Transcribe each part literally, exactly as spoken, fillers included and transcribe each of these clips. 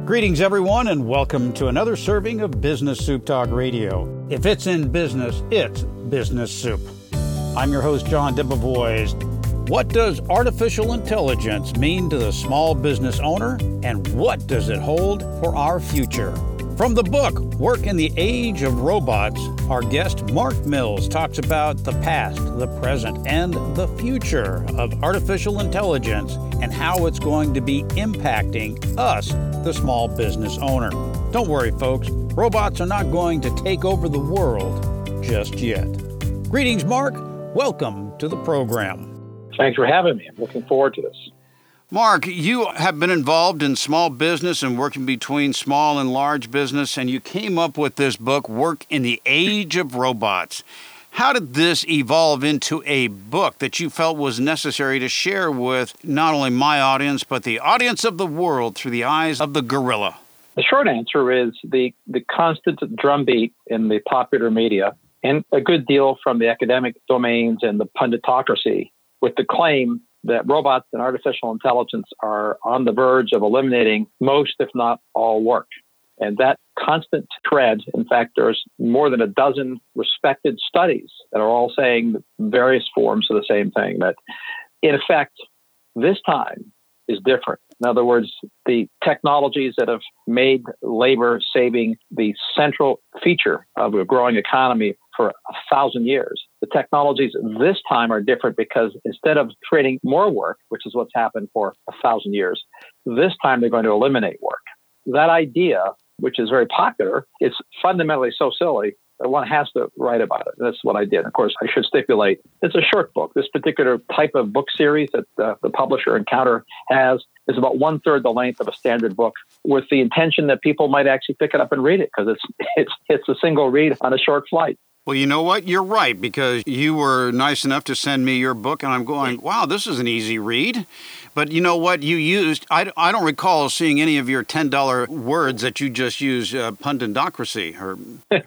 Greetings, everyone, and welcome to another serving of Business Soup Talk Radio. If it's in business, it's Business Soup. I'm your host, John Debevoise. What does artificial intelligence mean to the small business owner, and what does it hold for our future? From the book, Work in the Age of Robots, our guest Mark Mills talks about the past, the present, and the future of artificial intelligence and how it's going to be impacting us, the small business owner. Don't worry, folks. Robots are not going to take over the world just yet. Greetings, Mark. Welcome to the program. Thanks for having me. I'm looking forward to this. Mark, you have been involved in small business and working between small and large business, and you came up with this book, Work in the Age of Robots. How did this evolve into a book that you felt was necessary to share with not only my audience, but the audience of the world through the eyes of the gorilla? The short answer is the, the constant drumbeat in the popular media, and a good deal from the academic domains and the punditocracy, with the claim that robots and artificial intelligence are on the verge of eliminating most, if not all, work. And that constant tread, in fact, there's more than a dozen respected studies that are all saying various forms of the same thing, that in effect, this time is different. In other words, the technologies that have made labor saving the central feature of a growing economy for a thousand years, the technologies this time are different because instead of creating more work, which is what's happened for a thousand years, this time they're going to eliminate work. That idea, which is very popular, is fundamentally so silly that one has to write about it. That's what I did. Of course, I should stipulate it's a short book. This particular type of book series that uh, the publisher Encounter has is about one third the length of a standard book, with the intention that people might actually pick it up and read it because it's it's it's a single read on a short flight. Well, you know what? You're right, because you were nice enough to send me your book, and I'm going, wow, this is an easy read. But you know what? You used, I, I don't recall seeing any of your ten dollar words that you just used, uh, punditocracy. Or,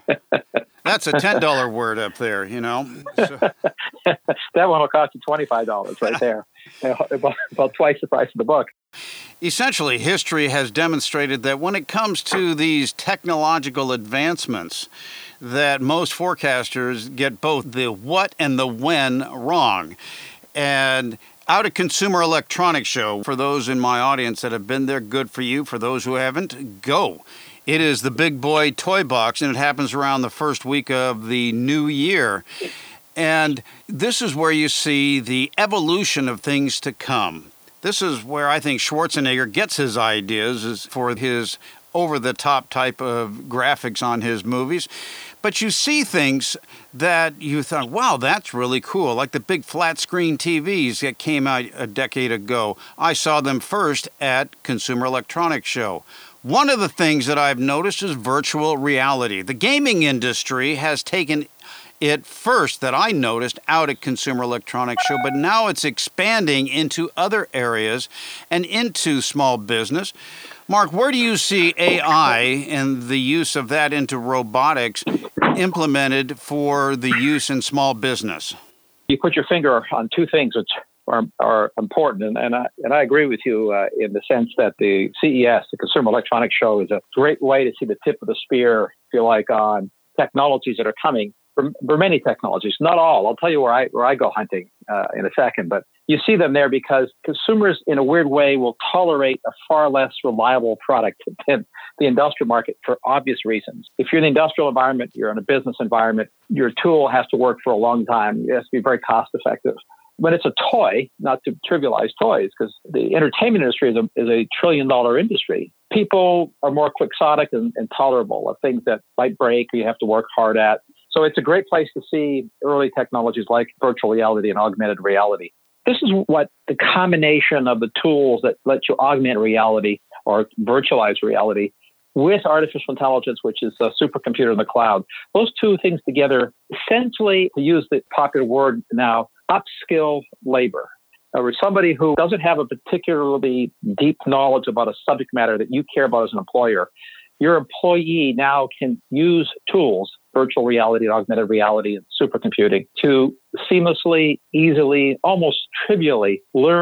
that's a ten dollar word up there, you know. So. That one will cost you twenty-five dollars right there, you know, about, about twice the price of the book. Essentially, history has demonstrated that when it comes to these technological advancements, that most forecasters get both the what and the when wrong. And out at Consumer Electronics Show, for those in my audience that have been there, good for you. For those who haven't, go. It is the big boy toy box, and it happens around the first week of the new year. And this is where you see the evolution of things to come. This is where I think Schwarzenegger gets his ideas, is for his over-the-top type of graphics on his movies. But you see things that you thought, wow, that's really cool, like the big flat-screen T Vs that came out a decade ago. I saw them first at Consumer Electronics Show. One of the things that I've noticed is virtual reality. The gaming industry has taken it first that I noticed out at Consumer Electronics Show, but now it's expanding into other areas and into small business. Mark, where do you see A I and the use of that into robotics implemented for the use in small business? You put your finger on two things which are, are important, and, and, I, and I agree with you uh, in the sense that the C E S, the Consumer Electronics Show, is a great way to see the tip of the spear, if you like, on technologies that are coming. For, for many technologies, not all. I'll tell you where I where I go hunting uh, in a second, but you see them there because consumers, in a weird way, will tolerate a far less reliable product than the industrial market for obvious reasons. If you're in the industrial environment, you're in a business environment, your tool has to work for a long time. It has to be very cost effective. When it's a toy, not to trivialize toys, because the entertainment industry is a, is a trillion dollar industry, people are more quixotic and, and tolerable of things that might break or you have to work hard at. So it's a great place to see early technologies like virtual reality and augmented reality. This is what the combination of the tools that let you augment reality or virtualize reality with artificial intelligence, which is a supercomputer in the cloud. Those two things together, essentially, to use the popular word now, upskill labor. Or somebody who doesn't have a particularly deep knowledge about a subject matter that you care about as an employer, your employee now can use tools, virtual reality, augmented reality, and supercomputing, to seamlessly, easily, almost trivially learn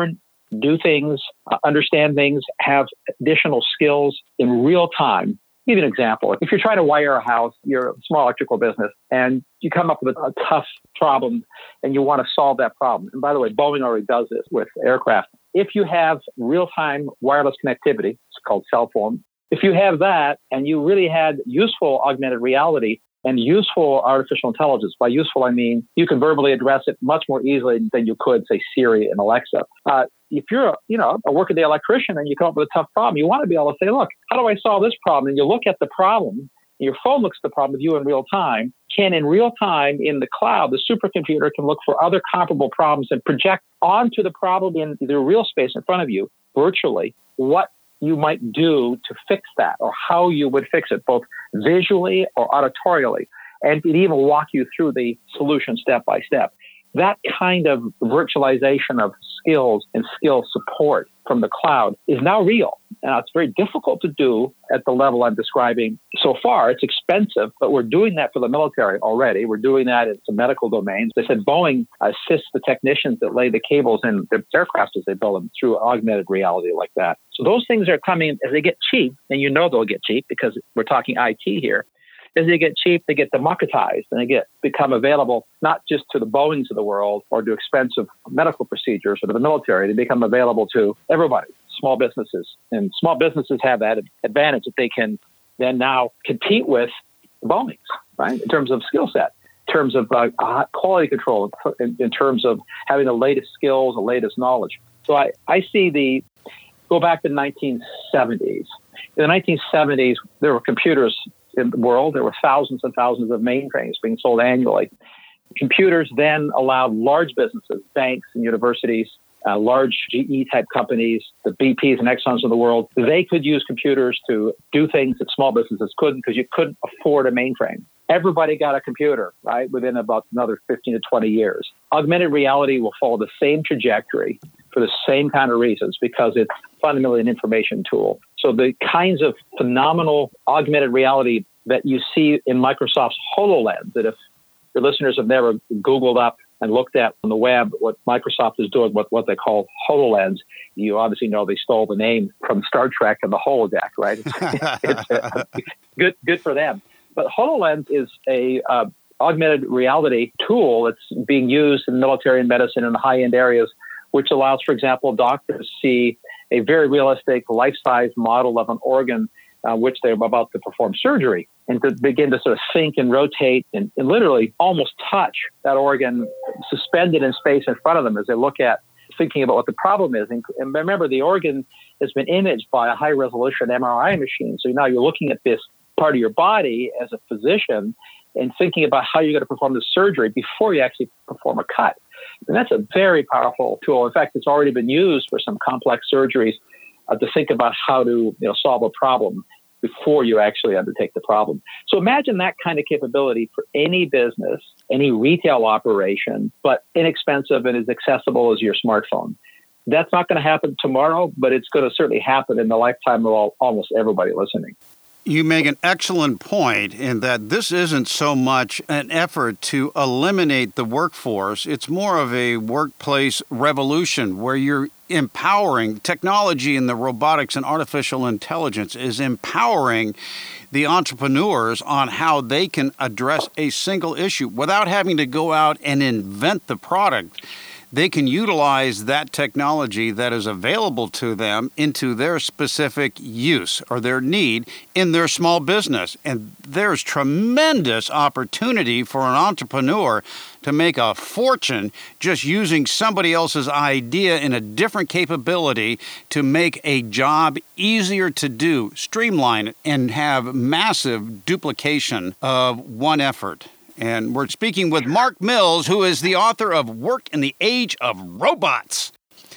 do things, uh, understand things, have additional skills in real time. Give you an example. If you're trying to wire a house, you're a small electrical business, and you come up with a, a tough problem and you want to solve that problem. And by the way, Boeing already does this with aircraft. If you have real-time wireless connectivity, it's called cell phone, if you have that and you really had useful augmented reality and useful artificial intelligence, by useful I mean you can verbally address it much more easily than you could, say, Siri and Alexa. Uh, if you're a, you know, a workaday electrician and you come up with a tough problem, you want to be able to say, look, how do I solve this problem? And you look at the problem, your phone looks at the problem with you in real time, can in real time in the cloud, the supercomputer can look for other comparable problems and project onto the problem in the real space in front of you, virtually, what you might do to fix that or how you would fix it, both visually or auditorially. And it even walk you through the solution step by step. That kind of virtualization of skills and skill support from the cloud is now real. Now, it's very difficult to do at the level I'm describing so far. It's expensive, but we're doing that for the military already. We're doing that in some medical domains. They said Boeing assists the technicians that lay the cables in the aircraft as they build them through augmented reality like that. So those things are coming as they get cheap, and you know they'll get cheap because we're talking I T here. As they get cheap, they get democratized and they get become available not just to the Boeings of the world or to expensive medical procedures or to the military. They become available to everybody, small businesses. And small businesses have that advantage that they can then now compete with the Boeings, right, in terms of skill set, in terms of uh, quality control, in, in terms of having the latest skills, the latest knowledge. So I, I see the, go back to the nineteen seventies. In the nineteen seventies, there were computers in the world. There were thousands and thousands of mainframes being sold annually. Computers then allowed large businesses, banks and universities, uh, large G E-type companies, the B Ps and Exxons of the world, they could use computers to do things that small businesses couldn't because you couldn't afford a mainframe. Everybody got a computer, right, within about another fifteen to twenty years. Augmented reality will follow the same trajectory for the same kind of reasons because it's fundamentally an information tool. So the kinds of phenomenal augmented reality that you see in Microsoft's HoloLens, that if your listeners have never Googled up and looked at on the web what Microsoft is doing, what, what they call HoloLens, you obviously know they stole the name from Star Trek and the holodeck, right? It's, it's uh, good, good for them. But HoloLens is a uh, augmented reality tool that's being used in military and medicine in the high-end areas, which allows, for example, doctors to see a very realistic life-size model of an organ uh, which they're about to perform surgery, and to begin to sort of think and rotate and, and literally almost touch that organ suspended in space in front of them as they look at thinking about what the problem is. And, and remember, the organ has been imaged by a high-resolution M R I machine. So now you're looking at this part of your body as a physician and thinking about how you're going to perform the surgery before you actually perform a cut. And that's a very powerful tool. In fact, it's already been used for some complex surgeries uh, to think about how to you know, solve a problem before you actually undertake the problem. So imagine that kind of capability for any business, any retail operation, but inexpensive and as accessible as your smartphone. That's not going to happen tomorrow, but it's going to certainly happen in the lifetime of all, almost everybody listening. You make an excellent point in that this isn't so much an effort to eliminate the workforce. It's more of a workplace revolution where you're empowering technology and the robotics and artificial intelligence is empowering the entrepreneurs on how they can address a single issue without having to go out and invent the product. They can utilize that technology that is available to them into their specific use or their need in their small business. And there's tremendous opportunity for an entrepreneur to make a fortune just using somebody else's idea in a different capability to make a job easier to do, streamline it, and have massive duplication of one effort. And we're speaking with Mark Mills, who is the author of Work in the Age of Robots.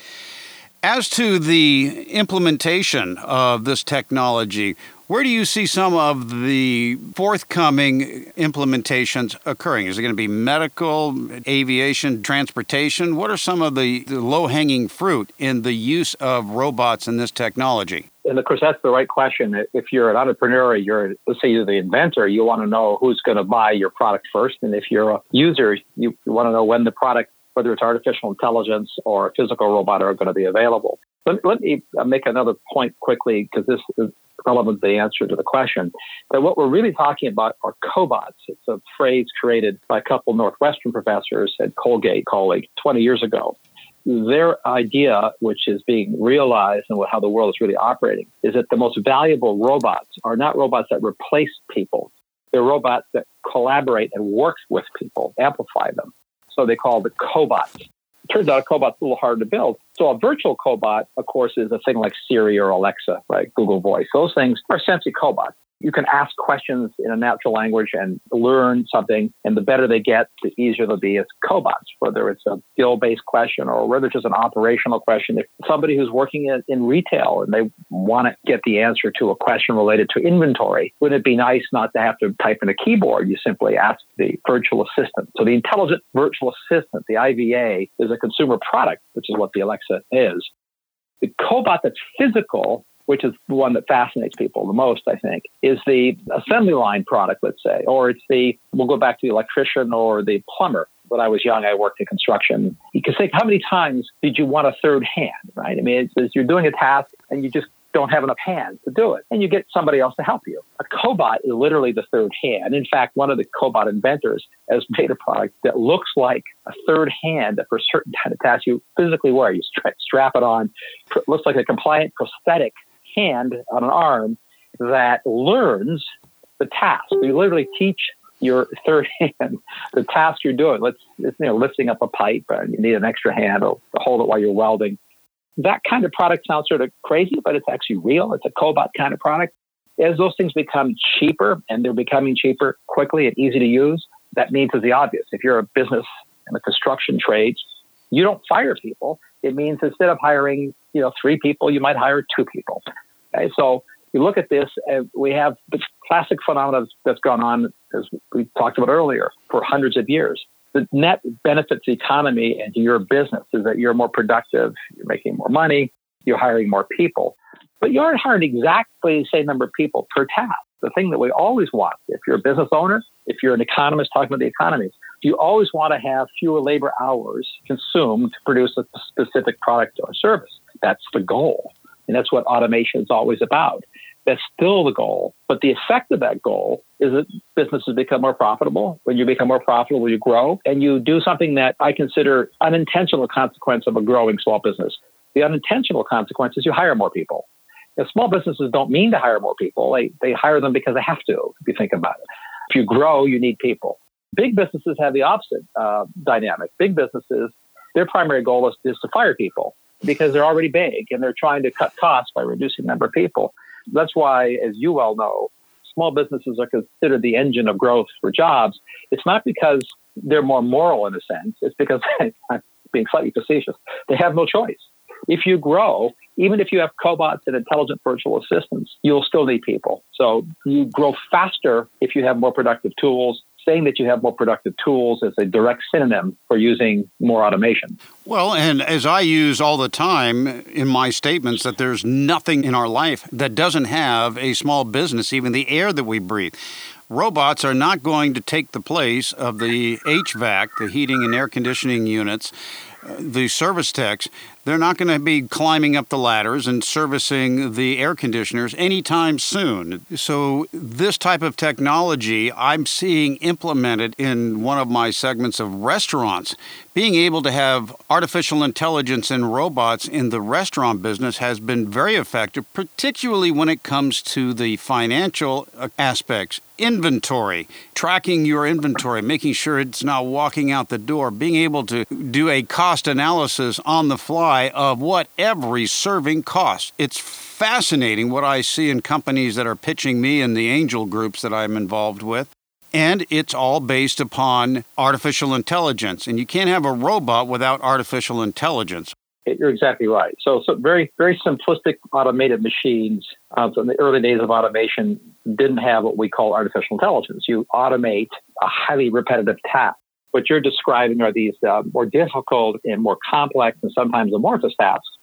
As to the implementation of this technology, where do you see some of the forthcoming implementations occurring? Is it going to be medical, aviation, transportation? What are some of the, the low-hanging fruit in the use of robots in this technology? And of course, that's the right question. If you're an entrepreneur, you're, let's say you're the inventor, you want to know who's going to buy your product first. And if you're a user, you, you want to know when the product whether it's artificial intelligence or a physical robot, are going to be available. Let, let me make another point quickly, because this is relevant to the answer to the question, that what we're really talking about are cobots. It's a phrase created by a couple Northwestern professors at Colgate College twenty years ago. Their idea, which is being realized and how the world is really operating, is that the most valuable robots are not robots that replace people. They're robots that collaborate and work with people, amplify them. So they call it cobots. Turns out a cobot's a little hard to build. So a virtual cobot, of course, is a thing like Siri or Alexa, right? Google Voice. Those things are essentially cobots. You can ask questions in a natural language and learn something, and the better they get, the easier they'll be as cobots, whether it's a skill-based question or whether it's just an operational question. If somebody who's working in, in retail and they want to get the answer to a question related to inventory, wouldn't it be nice not to have to type in a keyboard? You simply ask the virtual assistant. So the intelligent virtual assistant, the I V A, is a consumer product, which is what the Alexa is. The cobot that's physical, which is the one that fascinates people the most, I think, is the assembly line product, let's say, or it's the, we'll go back to the electrician or the plumber. When I was young, I worked in construction. You can think, how many times did you want a third hand, right? I mean, it's, it's, you're doing a task and you just don't have enough hands to do it, and you get somebody else to help you. A cobot is literally the third hand. In fact, one of the cobot inventors has made a product that looks like a third hand for a certain kind of task you physically wear. You stra- strap it on. It looks like a compliant prosthetic hand on an arm that learns the task. You literally teach your third hand the task you're doing. Let's, it's, you know, lifting up a pipe, and you need an extra hand to hold it while you're welding. That kind of product sounds sort of crazy, but it's actually real. It's a cobot kind of product. As those things become cheaper, and they're becoming cheaper quickly and easy to use, that means is the obvious. If you're a business in the construction trades, you don't fire people. It means instead of hiring, you know, three people, you might hire two people. Okay, so you look at this, and we have the classic phenomenon that's gone on, as we talked about earlier, for hundreds of years. The net benefits the economy and to your business is that you're more productive, you're making more money, you're hiring more people, but you aren't hiring exactly the same number of people per task. The thing that we always want, if you're a business owner, if you're an economist talking about the economy, you always want to have fewer labor hours consumed to produce a specific product or service. That's the goal. And that's what automation is always about. That's still the goal. But the effect of that goal is that businesses become more profitable. When you become more profitable, you grow. And you do something that I consider unintentional consequence of a growing small business. The unintentional consequence is you hire more people. Now, small businesses don't mean to hire more people. They, they hire them because they have to, if you think about it. If you grow, you need people. Big businesses have the opposite uh, dynamic. Big businesses, their primary goal is, is to fire people because they're already big and they're trying to cut costs by reducing the number of people. That's why, as you well know, small businesses are considered the engine of growth for jobs. It's not because they're more moral in a sense. It's because, I'm being slightly facetious, they have no choice. If you grow, even if you have cobots and intelligent virtual assistants, you'll still need people. So you grow faster if you have more productive tools. Saying that you have more productive tools is a direct synonym for using more automation. Well, and as I use all the time in my statements, that there's nothing in our life that doesn't have a small business, even the air that we breathe. Robots are not going to take the place of the H V A C, the heating and air conditioning units, the service techs. They're not going to be climbing up the ladders and servicing the air conditioners anytime soon. So this type of technology I'm seeing implemented in one of my segments of restaurants. Being able to have artificial intelligence and robots in the restaurant business has been very effective, particularly when it comes to the financial aspects. Inventory, tracking your inventory, making sure it's not walking out the door, being able to do a cost analysis on the fly of what every serving costs. It's fascinating what I see in companies that are pitching me and the angel groups that I'm involved with. And it's all based upon artificial intelligence. And you can't have a robot without artificial intelligence. You're exactly right. So, so very, very simplistic automated machines uh, from the early days of automation didn't have what we call artificial intelligence. You automate a highly repetitive task. What you're describing are these uh, more difficult and more complex and sometimes amorphous tasks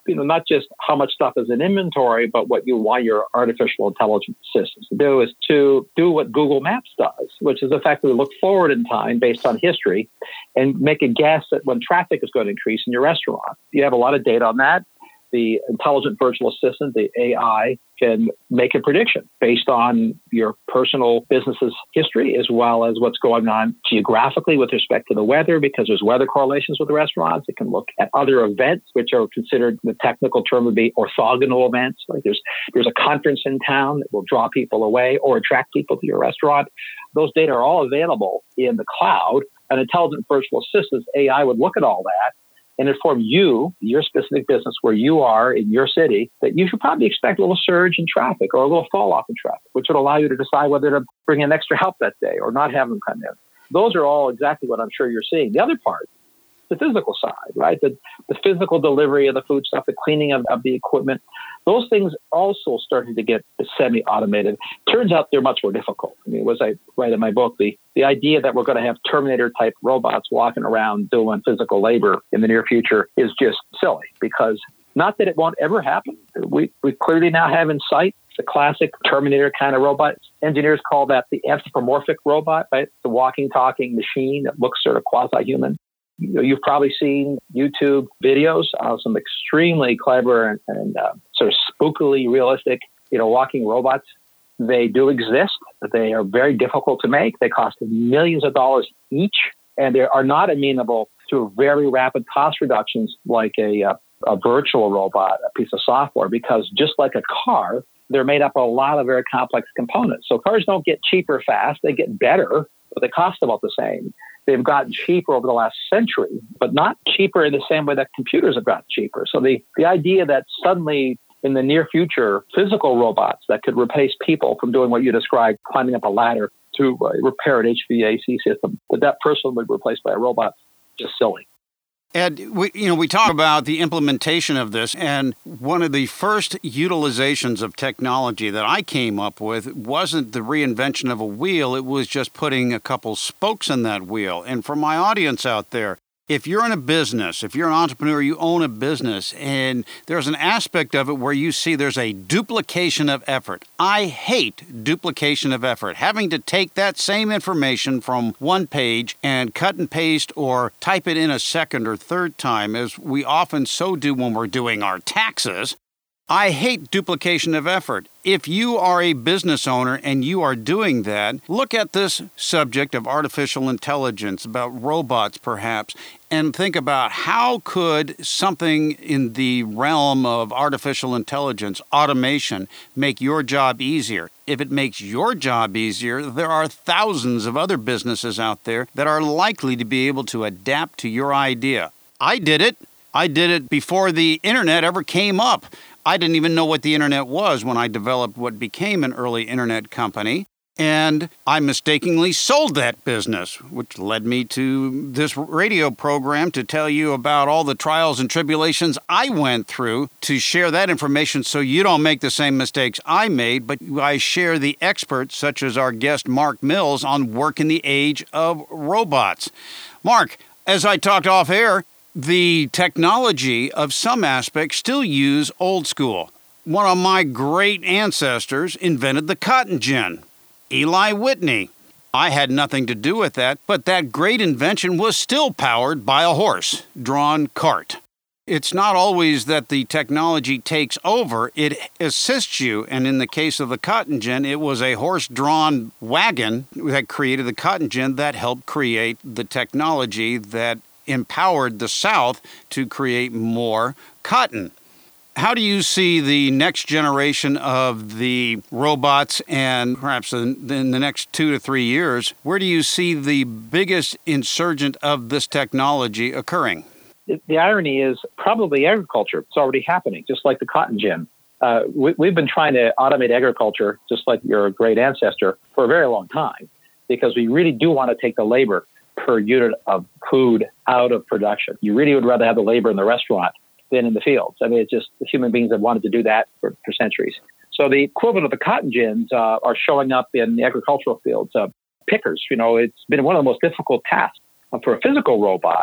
you know, not just how much stuff is in inventory, but what you want your artificial intelligence systems to do is to do what Google Maps does, which is effectively look forward in time based on history and make a guess at when traffic is going to increase in your restaurant. You have a lot of data on that. The intelligent virtual assistant, the A I, can make a prediction based on your personal business's history as well as what's going on geographically with respect to the weather, because there's weather correlations with the restaurants. It can look at other events, which are considered, the technical term would be orthogonal events. Like there's there's a conference in town that will draw people away or attract people to your restaurant. Those data are all available in the cloud. An intelligent virtual assistant, A I, would look at all that and inform you, your specific business, where you are in your city, that you should probably expect a little surge in traffic or a little fall off in traffic, which would allow you to decide whether to bring in extra help that day or not have them come in. Those are all exactly what I'm sure you're seeing. The other part, the physical side, right? The, the physical delivery of the food stuff, the cleaning of, of the equipment, those things also started to get semi-automated. Turns out they're much more difficult. I mean, as I write in my book, the, the idea that we're going to have Terminator-type robots walking around doing physical labor in the near future is just silly, because not that it won't ever happen. We, we clearly now have in sight the classic Terminator kind of robot. Engineers call that the anthropomorphic robot, right? The walking, talking machine that looks sort of quasi-human. You know, you've probably seen YouTube videos of some extremely clever and, and uh, sort of spookily realistic, you know, walking robots. They do exist, but they are very difficult to make. They cost millions of dollars each, and they are not amenable to very rapid cost reductions like a, a, a virtual robot, a piece of software, because just like a car, they're made up of a lot of very complex components. So cars don't get cheaper fast. They get better, but they cost about the same. They've gotten cheaper over the last century, but not cheaper in the same way that computers have gotten cheaper. So the, the idea that suddenly in the near future, physical robots that could replace people from doing what you described, climbing up a ladder to uh, repair an H V A C system, that that person would be replaced by a robot, just silly. Ed, we, you know, we talk about the implementation of this, and one of the first utilizations of technology that I came up with wasn't the reinvention of a wheel. It was just putting a couple spokes in that wheel. And for my audience out there, if you're in a business, if you're an entrepreneur, you own a business, and there's an aspect of it where you see there's a duplication of effort. I hate duplication of effort. Having to take that same information from one page and cut and paste or type it in a second or third time, as we often so do when we're doing our taxes. I hate duplication of effort. If you are a business owner and you are doing that, look at this subject of artificial intelligence, about robots perhaps, and think about how could something in the realm of artificial intelligence, automation, make your job easier. If it makes your job easier, there are thousands of other businesses out there that are likely to be able to adapt to your idea. I did it. I did it before the internet ever came up. I didn't even know what the internet was when I developed what became an early internet company. And I mistakenly sold that business, which led me to this radio program to tell you about all the trials and tribulations I went through, to share that information so you don't make the same mistakes I made, but I share the experts, such as our guest Mark Mills, on work in the age of robots. Mark, as I talked off air, the technology of some aspects still use old school. One of my great ancestors invented the cotton gin, Eli Whitney. I had nothing to do with that, but that great invention was still powered by a horse-drawn cart. It's not always that the technology takes over, it assists you, and in the case of the cotton gin, it was a horse-drawn wagon that created the cotton gin that helped create the technology that empowered the South to create more cotton. How do you see the next generation of the robots, and perhaps in, in the next two to three years, where do you see the biggest insurgent of this technology occurring? The, the irony is probably agriculture. It's already happening, just like the cotton gin. Uh, we, we've been trying to automate agriculture, just like your great ancestor, for a very long time, because we really do want to take the labor per unit of food out of production. You really would rather have the labor in the restaurant than in the fields. I mean, it's just human beings have wanted to do that for, for centuries. So the equivalent of the cotton gins uh, are showing up in the agricultural fields. Uh, pickers, you know, it's been one of the most difficult tasks for a physical robot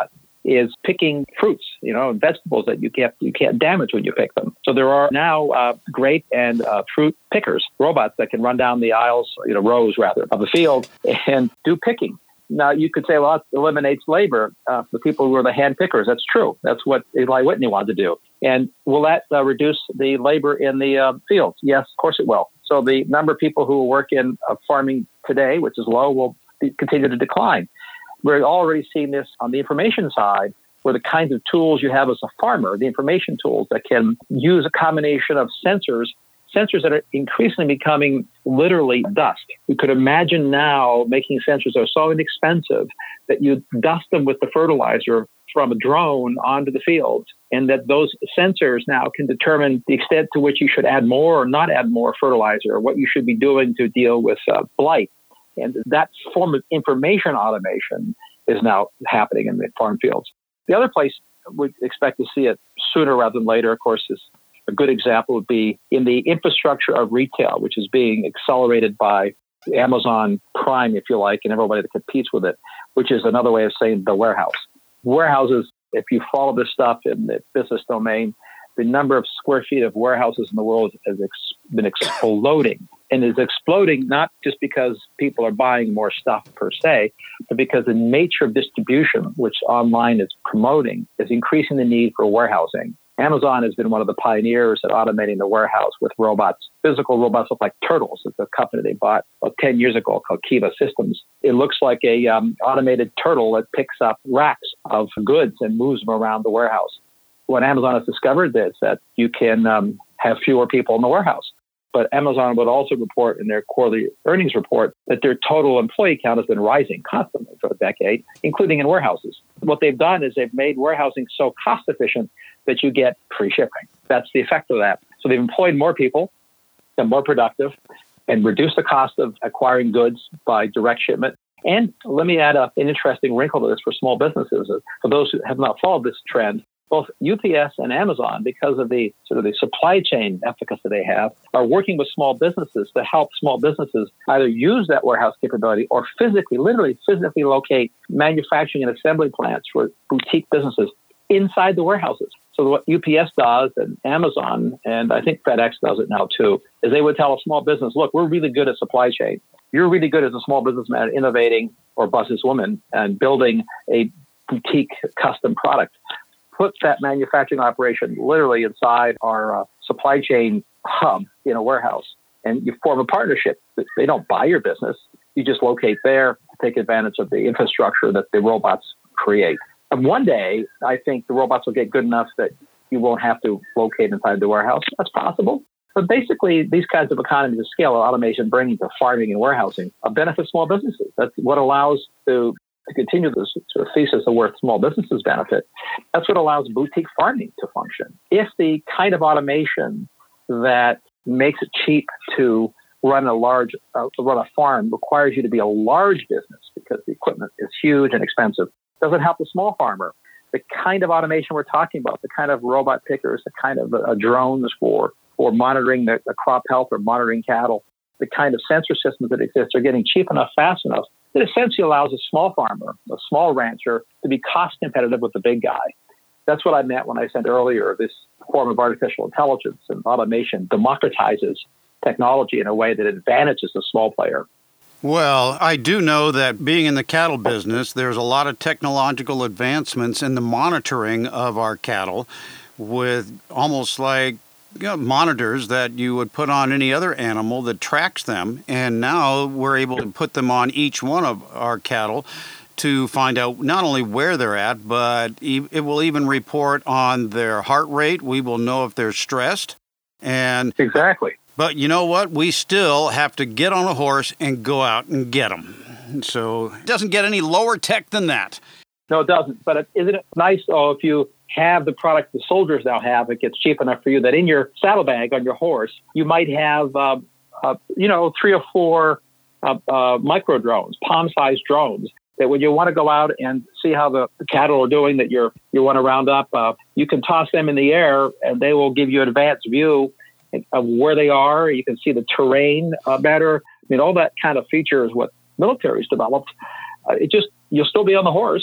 is picking fruits, you know, and vegetables that you can't you can't damage when you pick them. So there are now uh, grape and uh, fruit pickers, robots that can run down the aisles, you know, rows rather, of the field and do picking. Now, you could say, well, that eliminates labor uh, for the people who are the hand pickers. That's true. That's what Eli Whitney wanted to do. And will that uh, reduce the labor in the uh, fields? Yes, of course it will. So the number of people who work in uh, farming today, which is low, will be, continue to decline. We're already seeing this on the information side, where the kinds of tools you have as a farmer, the information tools that can use a combination of sensors, sensors that are increasingly becoming literally dust. You could imagine now making sensors that are so inexpensive that you dust them with the fertilizer from a drone onto the fields, and that those sensors now can determine the extent to which you should add more or not add more fertilizer, or what you should be doing to deal with uh, blight. And that form of information automation is now happening in the farm fields. The other place we expect to see it sooner rather than later, of course, is a good example would be in the infrastructure of retail, which is being accelerated by Amazon Prime, if you like, and everybody that competes with it, which is another way of saying the warehouse. Warehouses, if you follow this stuff in the business domain, the number of square feet of warehouses in the world has ex- been exploding. And is exploding not just because people are buying more stuff per se, but because the nature of distribution, which online is promoting, is increasing the need for warehousing. Amazon has been one of the pioneers at automating the warehouse with robots. Physical robots look like Turtles. It's a company they bought about ten years ago called Kiva Systems. It looks like a um, automated turtle that picks up racks of goods and moves them around the warehouse. What Amazon has discovered is that you can um, have fewer people in the warehouse. But Amazon would also report in their quarterly earnings report that their total employee count has been rising constantly for a decade, including in warehouses. What they've done is they've made warehousing so cost efficient that you get free shipping. That's the effect of that. So they've employed more people, they're more productive, and reduced the cost of acquiring goods by direct shipment. And let me add a, an interesting wrinkle to this for small businesses. For those who have not followed this trend, both U P S and Amazon, because of the sort of the supply chain efficacy they have, are working with small businesses to help small businesses either use that warehouse capability or physically, literally physically locate manufacturing and assembly plants for boutique businesses inside the warehouses. So what U P S does, and Amazon, and I think FedEx does it now too, is they would tell a small business, look, we're really good at supply chain. You're really good as a small businessman at innovating, or businesswoman, and building a boutique custom product. Put that manufacturing operation literally inside our uh, supply chain hub in a warehouse, and you form a partnership. They don't buy your business. You just locate there to take advantage of the infrastructure that the robots create. And one day, I think the robots will get good enough that you won't have to locate inside the warehouse. That's possible. But basically, these kinds of economies of scale, automation bringing to farming and warehousing, uh, benefit small businesses. That's what allows to to continue this sort of thesis of where small businesses benefit. That's what allows boutique farming to function. If the kind of automation that makes it cheap to run a large, uh, run a farm requires you to be a large business because the equipment is huge and expensive, doesn't help the small farmer. The kind of automation we're talking about, the kind of robot pickers, the kind of uh, drones for, for monitoring the, the crop health or monitoring cattle, the kind of sensor systems that exist are getting cheap enough, fast enough, that essentially allows a small farmer, a small rancher, to be cost competitive with the big guy. That's what I meant when I said earlier, this form of artificial intelligence and automation democratizes technology in a way that advantages the small player. Well, I do know that being in the cattle business, there's a lot of technological advancements in the monitoring of our cattle with almost like You know, monitors that you would put on any other animal that tracks them. And now we're able to put them on each one of our cattle to find out not only where they're at, but it will even report on their heart rate. We will know if they're stressed. And exactly. But you know what? We still have to get on a horse and go out and get them. So it doesn't get any lower tech than that. No, it doesn't. But isn't it nice, oh, if you have the product the soldiers now have, it gets cheap enough for you that in your saddlebag on your horse, you might have, uh, uh, you know, three or four uh, uh, micro drones, palm-sized drones, that when you want to go out and see how the, the cattle are doing that you're, you want to round up, uh, you can toss them in the air and they will give you an advanced view of where they are. You can see the terrain uh, better. I mean, all that kind of feature is what military's developed. Uh, it just, you'll still be on the horse,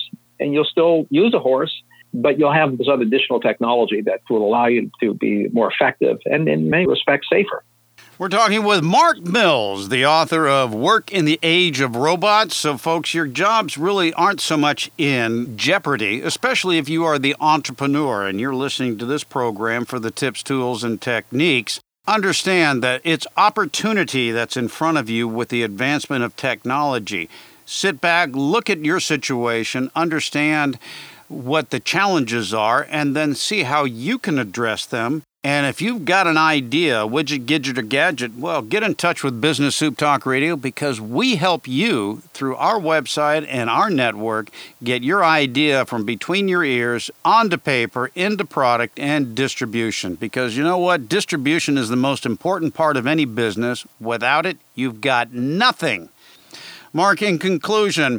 and you'll still use a horse, but you'll have this other additional technology that will allow you to be more effective and in many respects safer. We're talking with Mark Mills, the author of Work in the Age of Robots. So, folks, your jobs really aren't so much in jeopardy, especially if you are the entrepreneur and you're listening to this program for the tips, tools, and techniques. Understand that it's opportunity that's in front of you with the advancement of technology. Sit back, look at your situation, understand what the challenges are, and then see how you can address them. And if you've got an idea, widget, gidget, or gadget, well, get in touch with Business Soup Talk Radio, because we help you through our website and our network get your idea from between your ears onto paper, into product, and distribution. Because you know what? Distribution is the most important part of any business. Without it, you've got nothing. Mark, in conclusion,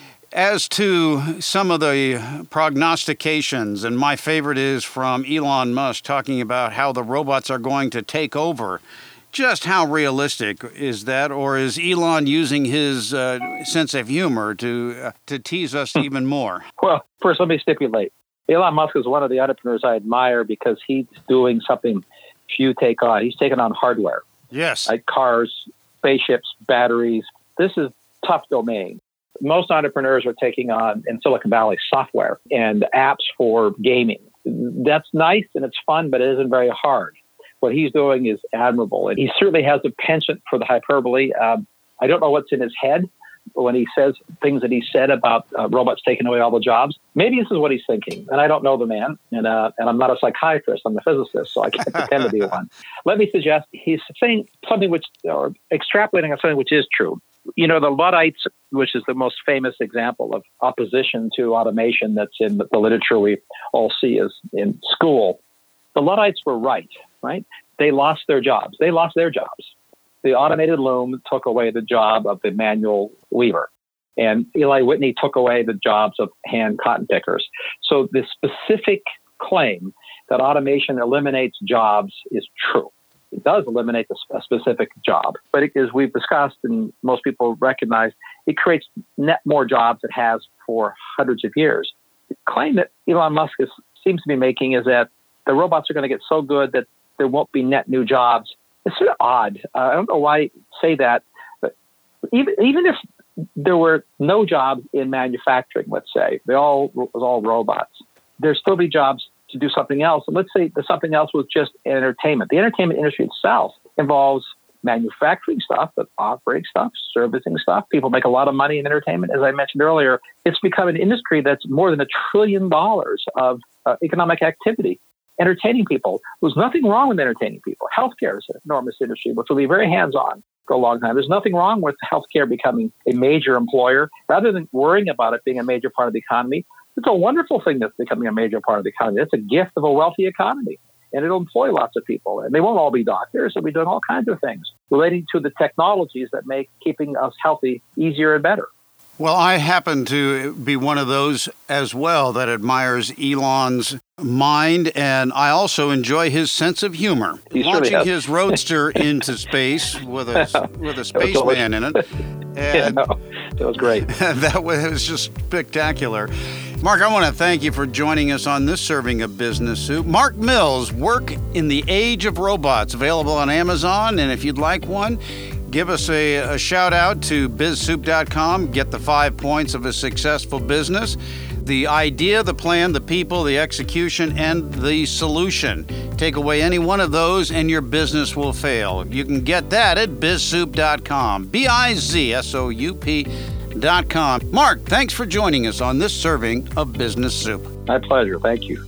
as to some of the prognostications, and my favorite is from Elon Musk talking about how the robots are going to take over, just how realistic is that? Or is Elon using his uh, sense of humor to uh, to tease us even more? Well, first, let me stipulate. Elon Musk is one of the entrepreneurs I admire because he's doing something few take on. He's taken on hardware. Yes. Like cars, spaceships, batteries. This is tough domain. Most entrepreneurs are taking on, in Silicon Valley, software and apps for gaming. That's nice and it's fun, but it isn't very hard. What he's doing is admirable. And he certainly has a penchant for the hyperbole. Um, I don't know what's in his head when he says things that he said about uh, robots taking away all the jobs. Maybe this is what he's thinking. And I don't know the man. And, uh, and I'm not a psychiatrist. I'm a physicist, so I can't pretend to be one. Let me suggest he's saying something which, or extrapolating on something which is true. You know, the Luddites, which is the most famous example of opposition to automation that's in the literature we all see as in school, the Luddites were right, right? They lost their jobs. They lost their jobs. The automated loom took away the job of the manual weaver. And Eli Whitney took away the jobs of hand cotton pickers. So the specific claim that automation eliminates jobs is true. It does eliminate a specific job. But it, as we've discussed and most people recognize, it creates net more jobs it has for hundreds of years. The claim that Elon Musk is, seems to be making is that the robots are going to get so good that there won't be net new jobs. It's sort of odd. Uh, I don't know why I say that. But even, even if there were no jobs in manufacturing, let's say, they all was all robots, there'd still be jobs to do something else. And let's say the something else was just entertainment. The entertainment industry itself involves manufacturing stuff, but operating stuff, servicing stuff. People make a lot of money in entertainment. As I mentioned earlier, it's become an industry that's more than a trillion dollars of uh, economic activity. Entertaining people. There's nothing wrong with entertaining people. Healthcare is an enormous industry, which will be very hands-on for a long time. There's nothing wrong with healthcare becoming a major employer. Rather than worrying about it being a major part of the economy, it's a wonderful thing that's becoming a major part of the economy. It's a gift of a wealthy economy, and it'll employ lots of people. And they won't all be doctors. They'll be doing all kinds of things relating to the technologies that make keeping us healthy easier and better. Well, I happen to be one of those as well that admires Elon's mind, and I also enjoy his sense of humor. He Launching his roadster into space with a with a spaceman in it. And yeah, no, that was great. That was just spectacular. Mark, I want to thank you for joining us on this serving of Business Soup. Mark Mills, Work in the Age of Robots, available on Amazon, and if you'd like one, give us a, a shout out to biz soup dot com. Get the five points of a successful business. The idea, the plan, the people, the execution, and the solution. Take away any one of those and your business will fail. You can get that at biz soup dot com. B I Z S O U P dot com. Mark, thanks for joining us on this serving of Business Soup. My pleasure. Thank you.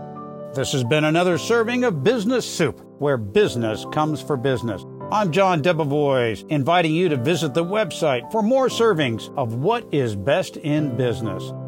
This has been another serving of Business Soup, where business comes for business. I'm John Debevoise, inviting you to visit the website for more servings of what is best in business.